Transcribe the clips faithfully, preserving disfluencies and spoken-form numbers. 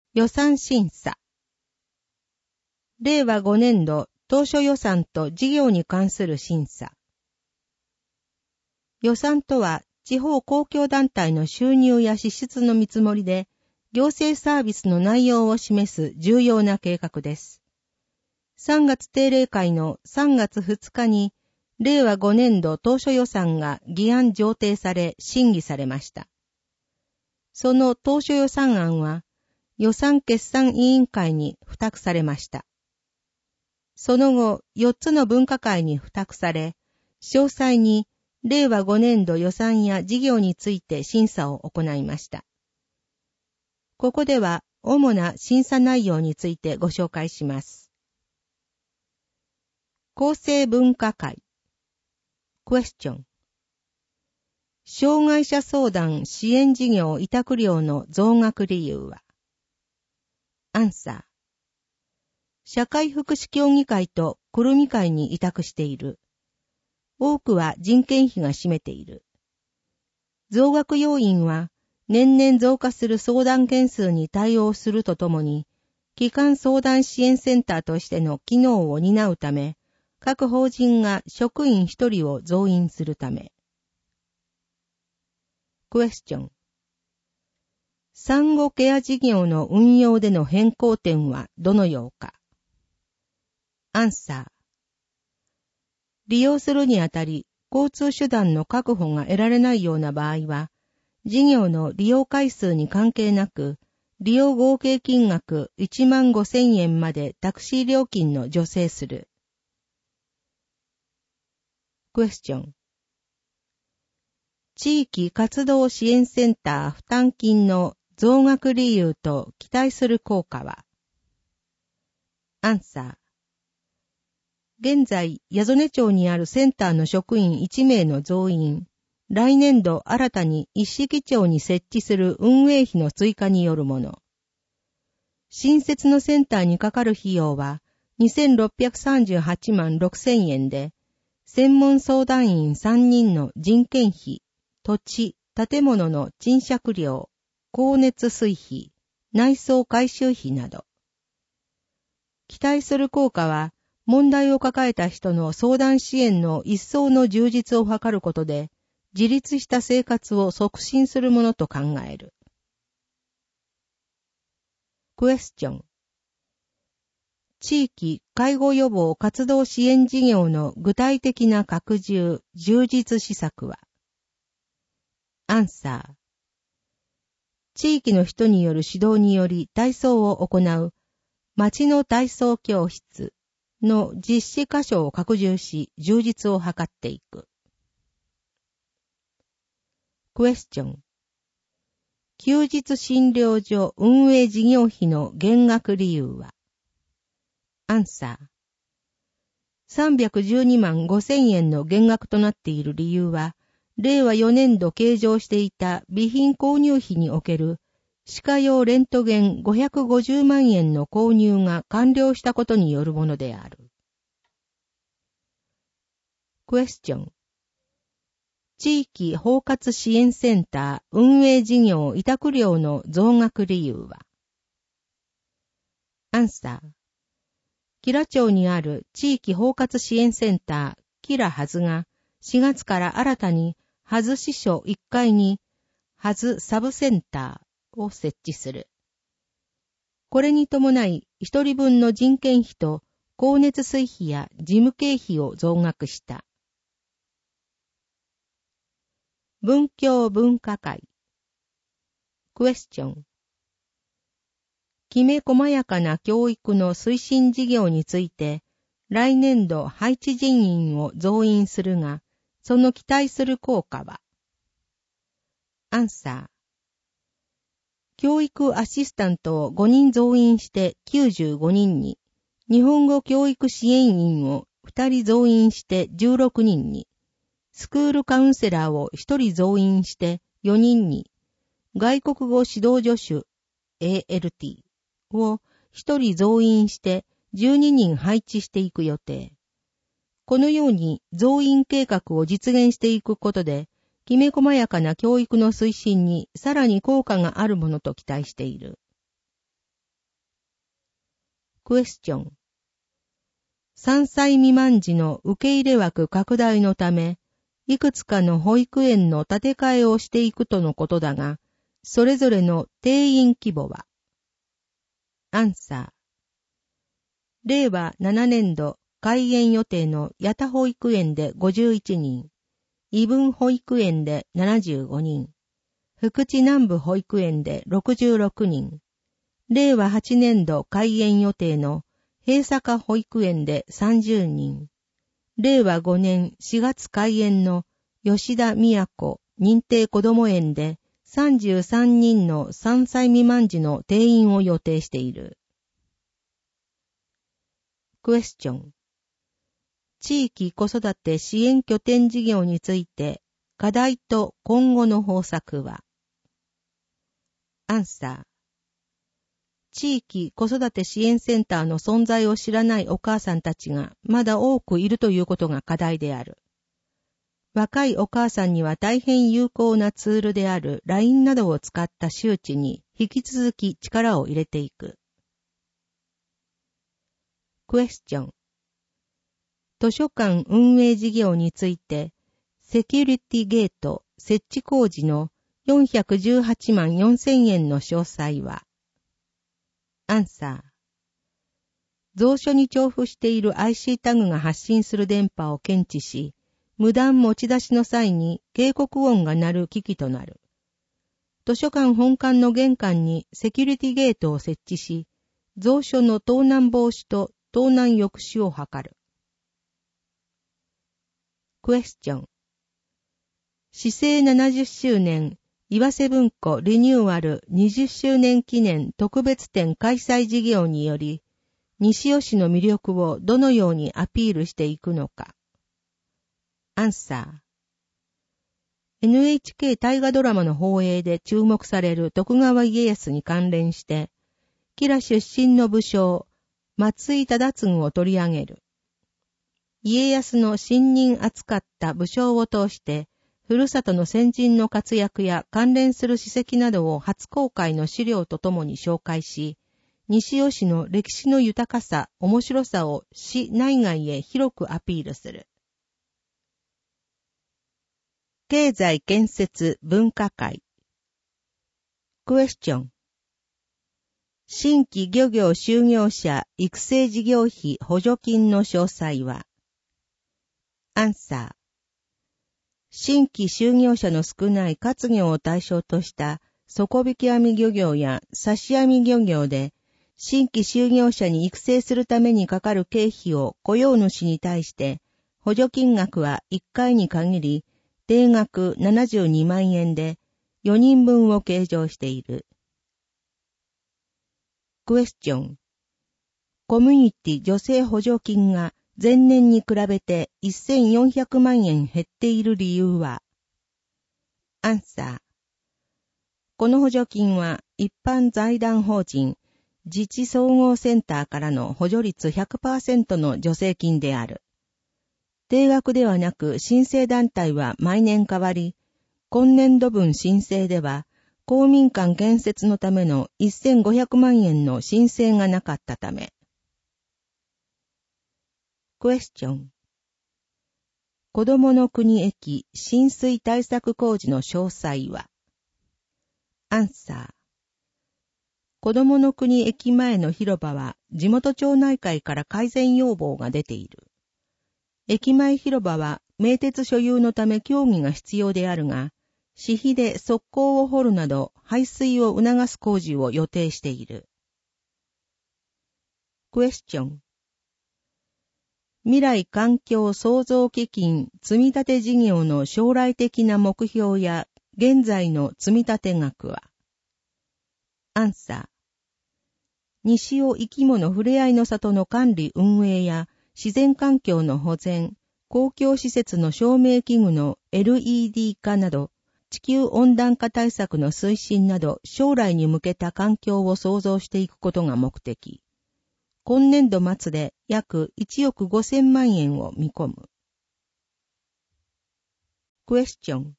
予算審査。れいわごねんど当初予算と事業に関する審査。予算とは、地方公共団体の収入や支出の見積もりで、行政サービスの内容を示す重要な計画です。さんがつ定例会のさんがつふつかに、れいわごねんど当初予算が議案上呈され審議されました。その当初予算案は、予算決算委員会に付託されました。その後、よっつの分科会に付託され、詳細にれいわごねんど予算や事業について審査を行いました。ここでは主な審査内容についてご紹介します。厚生分科会。クエスチョン。障害者相談支援事業委託料の増額理由は？アンサー。社会福祉協議会とくるみ会に委託している。多くは人件費が占めている。増額要因は年々増加する相談件数に対応するとともに、基幹相談支援センターとしての機能を担うため、各法人が職員一人を増員するため。クエスチョン。産後ケア事業の運用での変更点はどのようか？アンサー。利用するにあたり、交通手段の確保が得られないような場合は、事業の利用回数に関係なく、利用合計金額いちまんごせんえんまでタクシー料金の助成する。クエスチョン。地域活動支援センター負担金の増額理由と期待する効果は？アンサー。現在、八曽根町にあるセンターの職員いちめいの増員、来年度新たに一色町に設置する運営費の追加によるもの。新設のセンターにかかる費用はにせんろっぴゃくさんじゅうはちまんろくせんえんで、専門相談員さんにんの人件費、土地、建物の賃借料、光熱水費、内装改修費など。期待する効果は、問題を抱えた人の相談支援の一層の充実を図ることで、自立した生活を促進するものと考える。クエスチョン。地域介護予防活動支援事業の具体的な拡充、充実施策は？アンサー。地域の人による指導により体操を行う町の体操教室の実施箇所を拡充し充実を図っていく。クエスチョン。休日診療所運営事業費の減額理由は？アンサー。さんびゃくじゅうにまんごせんえんの減額となっている理由は、れいわよねんど計上していた備品購入費における歯科用レントゲンごひゃくごじゅうまんえんの購入が完了したことによるものである。クエスチョン。地域包括支援センター運営事業委託料の増額理由は？アンサー。吉良町にある地域包括支援センター吉良はずがしがつから新たにはず支所いっかいにはずサブセンターを設置する。これに伴い一人分の人件費と光熱水費や事務経費を増額した。文教分科会。クエスチョン。きめ細やかな教育の推進事業について、来年度配置人員を増員するが、その期待する効果は？アンサー。教育アシスタントをごにん増員してきゅうじゅうごにんに、日本語教育支援員をふたり増員してじゅうろくにんに、スクールカウンセラーをひとり増員してよにんに、外国語指導助手 エーエルティー をひとり増員してじゅうににん配置していく予定。このように増員計画を実現していくことで、きめ細やかな教育の推進にさらに効果があるものと期待している。 クエスチョン。さんさい未満児の受け入れ枠拡大のため、いくつかの保育園の建て替えをしていくとのことだが、それぞれの定員規模は？アンサー。れいわななねんど開園予定の矢田保育園でごじゅういちにん、異分保育園でななじゅうごにん、福知南部保育園でろくじゅうろくにん、れいわはちねんど開園予定の平坂保育園でさんじゅうにん、れいわごねんしがつ開園の吉田都認定こども園でさんじゅうさんにんのさんさい未満児の定員を予定している。クエスチョン。地域子育て支援拠点事業について課題と今後の方策は？アンサー。地域子育て支援センターの存在を知らないお母さんたちがまだ多くいるということが課題である。若いお母さんには大変有効なツールである ライン などを使った周知に引き続き力を入れていく。クエスチョン。図書館運営事業について、セキュリティゲート設置工事のよんひゃくじゅうはちまんよんせんえんの詳細は？アンサー。蔵書に重複している アイシー タグが発信する電波を検知し、無断持ち出しの際に警告音が鳴る機器となる。図書館本館の玄関にセキュリティゲートを設置し、蔵書の盗難防止と盗難抑止を図る。クエスチョン。市政ななじゅっしゅうねん岩瀬文庫リニューアルにじゅっしゅうねん記念特別展開催事業により、西尾市の魅力をどのようにアピールしていくのか。アンサー。エヌエイチケー 大河ドラマの放映で注目される徳川家康に関連して、吉良出身の武将、松井忠次を取り上げる。家康の信任扱った武将を通して、ふるさとの先人の活躍や関連する史跡などを初公開の資料とともに紹介し、西尾市の歴史の豊かさ、面白さを市内外へ広くアピールする。経済建設分科会。クエスチョン。新規漁業就業者育成事業費補助金の詳細は？アンサー。新規就業者の少ない活業を対象とした底引き網漁業や刺し網漁業で、新規就業者に育成するためにかかる経費を雇用主に対して、補助金額はいっかいに限り、定額ななじゅうにまんえんでよにんぶんを計上している。クエスチョン。コミュニティ女性補助金が前年に比べてせんよんひゃくまんえん減っている理由は？アンサー。この補助金は一般財団法人自治総合センターからの補助率 ひゃくパーセント の助成金である。定額ではなく申請団体は毎年変わり、今年度分申請では公民館建設のためのせんごひゃくまんえんの申請がなかったため。クエスチョン。子どもの国駅浸水対策工事の詳細は？アンサー。子どもの国駅前の広場は地元町内会から改善要望が出ている。駅前広場は名鉄所有のため協議が必要であるが、私費で側溝を掘るなど排水を促す工事を予定している。クエスチョン。未来環境創造基金積立事業の将来的な目標や現在の積立額は？アンサー。西尾生き物ふれあいの里の管理運営や自然環境の保全、公共施設の照明器具の エルイーディー 化など、地球温暖化対策の推進など将来に向けた環境を創造していくことが目的。今年度末で約いちおくごせんまんえんを見込む。クエスチョン。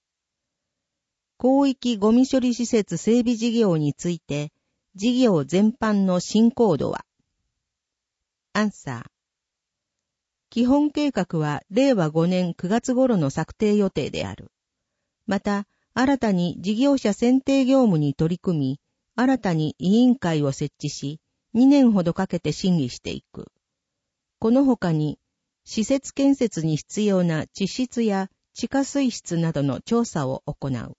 広域ゴミ処理施設整備事業について、事業全般の進行度は？ アンサー。基本計画はれいわごねんくがつ頃の策定予定である。また、新たに事業者選定業務に取り組み、新たに委員会を設置し、にねんほどかけて審議していく。この他に、施設建設に必要な地質や地下水質などの調査を行う。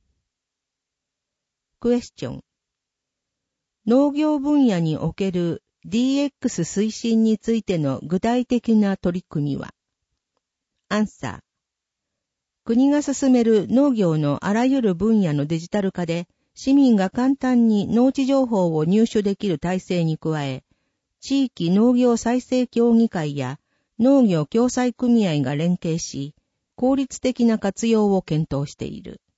クエスチョン。農業分野における ディーエックス 推進についての具体的な取り組みは？アンサー。国が進める農業のあらゆる分野のデジタル化で、市民が簡単に農地情報を入手できる体制に加え、地域農業再生協議会や農業共済組合が連携し、効率的な活用を検討している。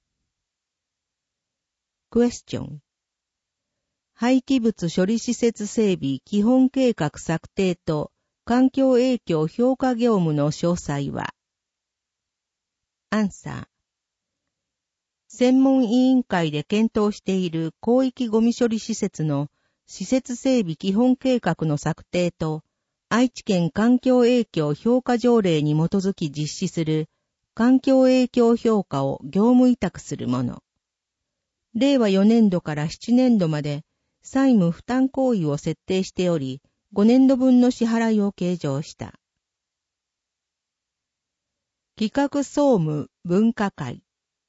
クエスチョン。廃棄物処理施設整備基本計画策定と環境影響評価業務の詳細は？アンサー。専門委員会で検討している広域ゴミ処理施設の施設整備基本計画の策定と愛知県環境影響評価条例に基づき実施する環境影響評価を業務委託するもの。れいわよねんどからななねんどまで債務負担行為を設定しており、ごねんどぶんの支払いを計上した。企画総務分科会。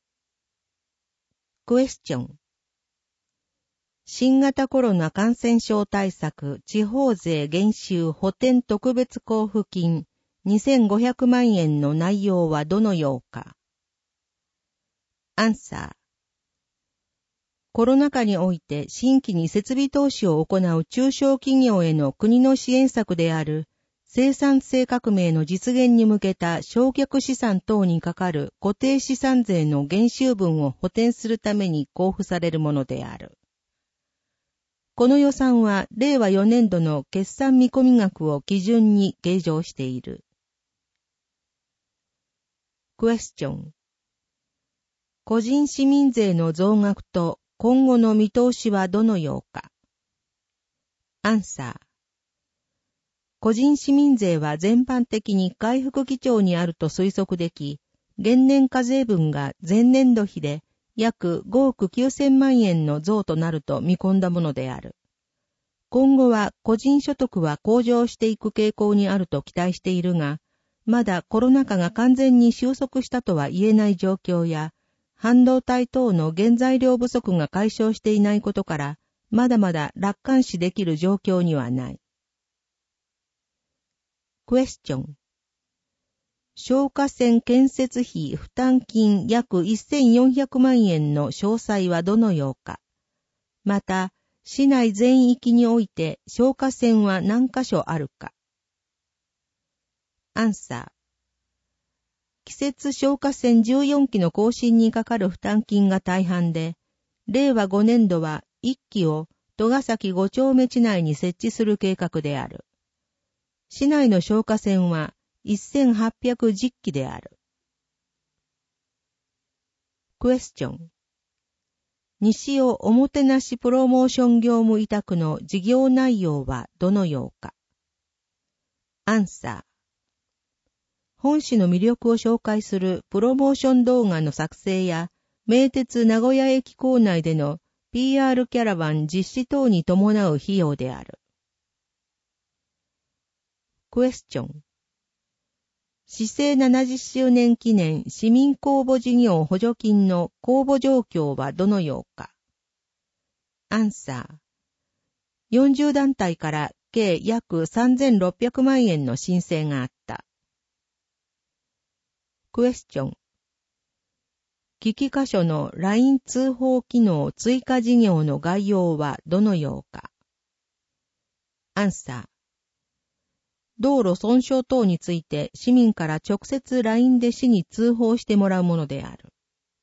クエスチョン。新型コロナ感染症対策地方税減収補填特別交付金にせんごひゃくまんえんの内容はどのようか？アンサー。コロナ禍において新規に設備投資を行う中小企業への国の支援策である生産性革命の実現に向けた償却資産等にかかる固定資産税の減収分を補填するために交付されるものである。この予算はれいわよねんどの決算見込み額を基準に計上している。クエスチョン。個人市民税の増額と今後の見通しはどのようか？アンサー。個人市民税は全般的に回復基調にあると推測でき、現年課税分が前年度比で約ごおくきゅうせんまんえんの増となると見込んだものである。今後は個人所得は向上していく傾向にあると期待しているが、まだコロナ禍が完全に収束したとは言えない状況や、半導体等の原材料不足が解消していないことから、まだまだ楽観視できる状況にはない。クエスチョン。消火栓建設費負担金約せんよんひゃくまんえんの詳細はどのようか？また、市内全域において消火栓は何箇所あるか？アンサー。季節消火栓じゅうよんきの更新にかかる負担金が大半で、れいわごねんどはいっきを戸ヶ崎ご丁目地内に設置する計画である。市内の消火栓はせんはっぴゃくじゅっきである。クエスチョン。西尾おもてなしプロモーション業務委託の事業内容はどのようか？アンサー。本市の魅力を紹介するプロモーション動画の作成や、名鉄名古屋駅構内での ピーアール キャラバン実施等に伴う費用である。クエスチョン。市政ななじゅっしゅうねん記念市民公募事業補助金の公募状況はどのようか？アンサー。よんじゅうだんたいから計約さんぜんろっぴゃくまんえんの申請があった。クエスチョン。機器箇所の ライン 通報機能追加事業の概要はどのようか？アンサー。道路損傷等について市民から直接 ライン で市に通報してもらうものである。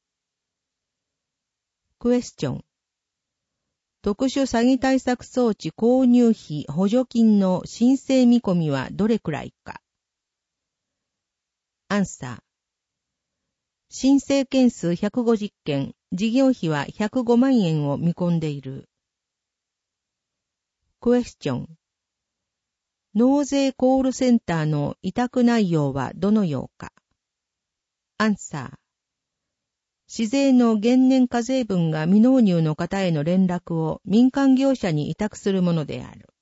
クエスチョン。特殊詐欺対策装置購入費補助金の申請見込みはどれくらいか？アンサー。申請件数ひゃくごじゅっけん、事業費はひゃくごまんえんを見込んでいる。クエスチョン。 納税コールセンターの委託内容はどのようか。アンサー。市税の原年課税分が未納入の方への連絡を民間業者に委託するものである。